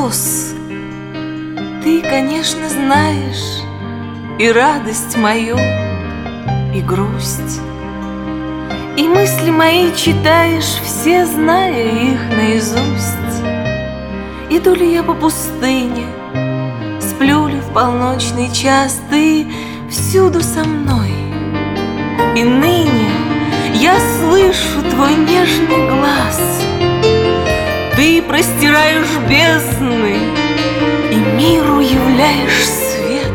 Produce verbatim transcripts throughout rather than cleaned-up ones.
слез. Ты, конечно, знаешь и радость мою, и грусть, и мысли мои читаешь, все зная их наизусть. Иду ли я по пустыне, сплю ли в полночный час, ты всюду со мной. И ныне я слышу твой нежный глаз. Ты простираешь бездны и миру являешь свет.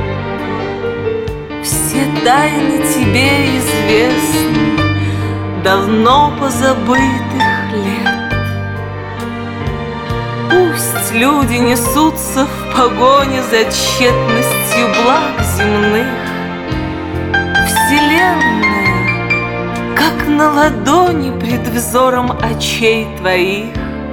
Все тайны тебе известны, давно позабытых лет. Пусть люди несутся в погоне за тщетностью благ земных. Вселенная, как на ладони пред взором очей твоих.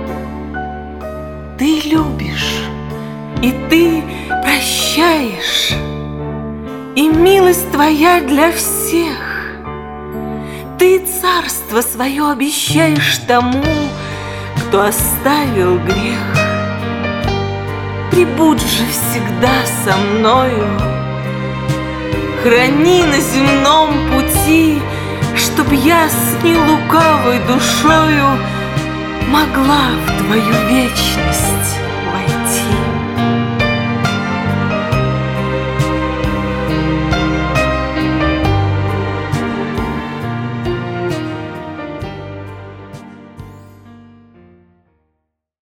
Ты любишь, и ты прощаешь, и милость твоя для всех. Ты царство свое обещаешь тому, кто оставил грех. Прибудь же всегда со мною, храни на земном пути, чтоб я с нелукавой душою могла в твою вечность